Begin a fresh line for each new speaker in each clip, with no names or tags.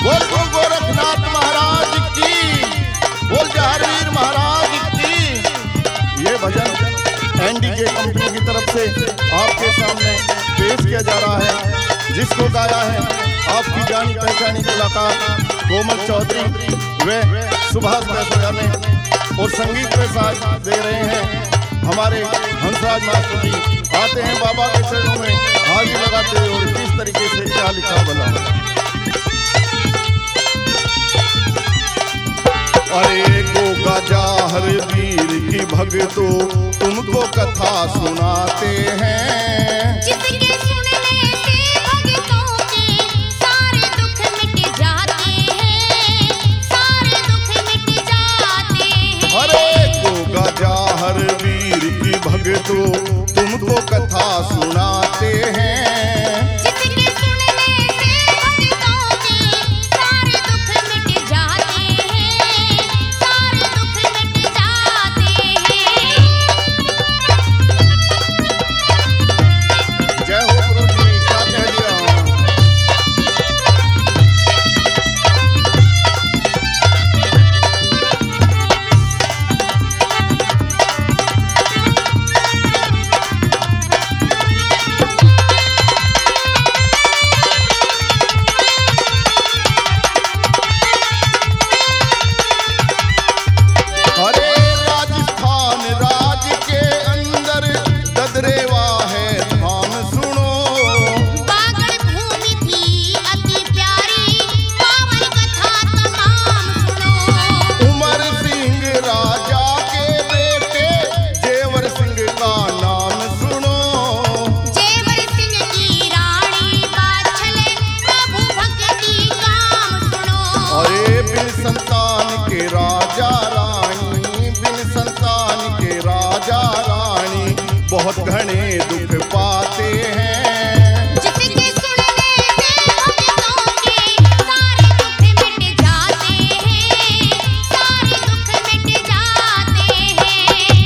बोल गुरु गोरखनाथ महाराज की, बोल जहावीर महाराज की। ये भजन एनडीके कंपनी की तरफ से आपके सामने पेश किया जा रहा है, जिसको गाया है आपकी जानी पहचानी कलाकार कोमल चौधरी व सुभाष बैसोया ने, और संगीत पे साथ दे रहे हैं हमारे हंसराज मास्टर जी। आते हैं बाबा के चरणों में हाजिर लगाते हुए, और किस तरीके से क्या लिखा बना। अरे गोगा जाहर वीर की भगतो तुमको कथा सुनाते हैं,
जिसके सुनने से भगतों के सारे दुख मिट जाते हैं, सारे दुख मिट जाते हैं।
अरे गोगा जाहर वीर की भगतो तुमको कथा सुनाते हैं,
जिसके सुनने से भगतों के सारे दुख मिट जाते हैं, सारे दुख मिट जाते हैं।
जय हो गुरु जी, क्या कह दिया। अरे राजस्थान राज के अंदर ददरेवा है धाम सुनो,
बागड़ भूमि थी अति प्यारी, पावन कथा तमाम सुनो।
उमर सिंह राजा के बेटे जेवर सिंह का नाम सुनो,
जेवर सिंह की रानी बाछले प्रभु भक्ति काम सुनो।
अरे बिन संतान के राजा रानी, बिन संतान के राजा रानी बहुत घने दुख पाते हैं,
जिसके सुनने से भक्तों के सारे दुख मिट जाते हैं, सारे दुख मिट जाते हैं।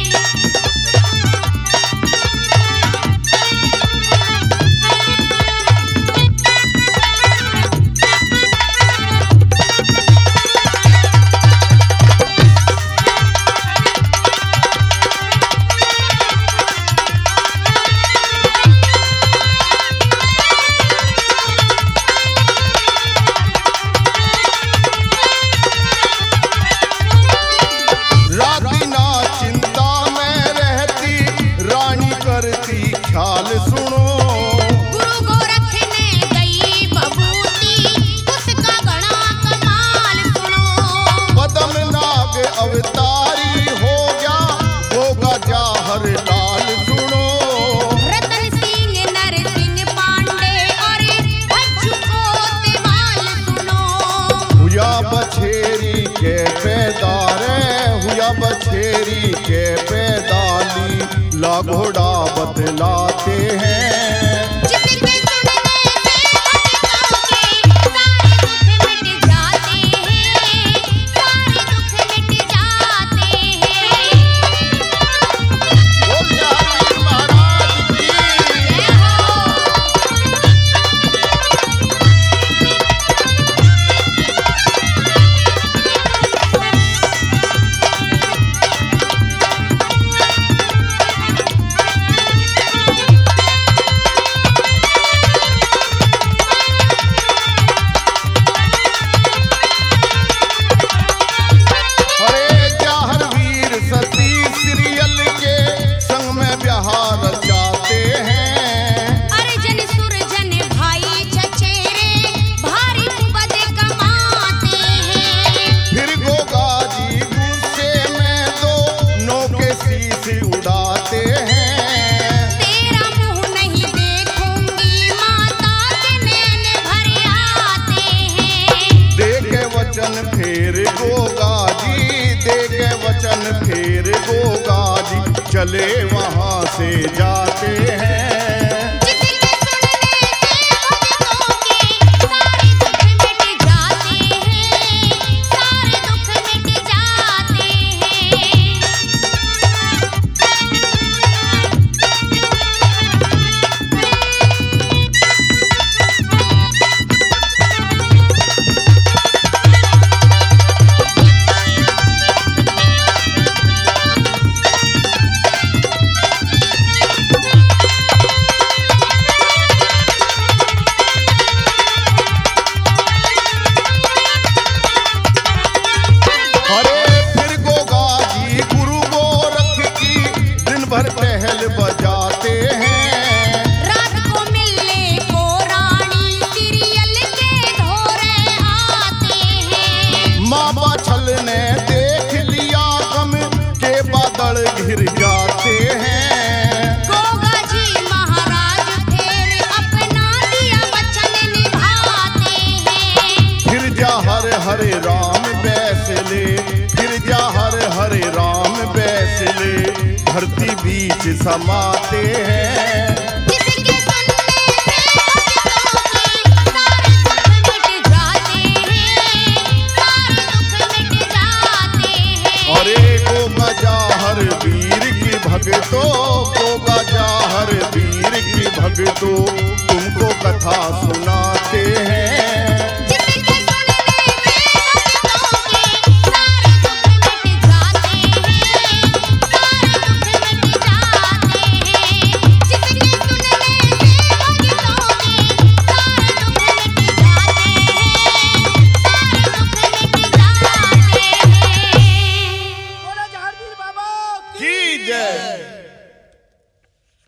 राती ना चिंता में रहती रानी करती ख्याल सुनो,
गुरु गोरख ने गई बबूती, उसका गणा कमाल सुनो।
पदम नाग अवतारी हो गया होगा जाहर लाल सुनो,
रतन सिंह नरसिंह पांडे और भज्जू कोतवाल सुनो।
हुआ बछेरी के पैदारे, हुआ बछेरी के पैदाली ला घोड़ा बतलाते हैं,
जिसके सुनने से भक्तों के सारे दुख मिट जाते हैं, सारे दुख मिट जाते हैं।
बोल जहावीर महाराज की।
जय हो।
अरे जाहर वीर सती सीरियल के संग में बिहार जाते हैं,
अर्जन सुरजन भाई चचेरे भारी बद कमाते हैं।
फिर गोगा जी गुस्से में दो नो के शीश उड़ाते हैं,
तेरा मुंह नहीं देखूंगी माता के नैन भर आते हैं।
दे के वचन फेर गोगा जी, दे के वचन फेर गोगा जी चले वहां से जाते हैं,
जिसके सुनने से भक्तों के सारे दुख मिट जाते हैं, सारे दुख मिट जाते हैं।
हरे राम बैसले, फिर जा हर हरे राम बैसले, धरती बीच समाते हैं।
जिसके सुनने से भक्तों की सारे दुख मिट जाते हैं, सारे दुख मिट जाते हैं।
अरे को गजा हर वीर की भक्तों तुमको कथा सुनाते हैं।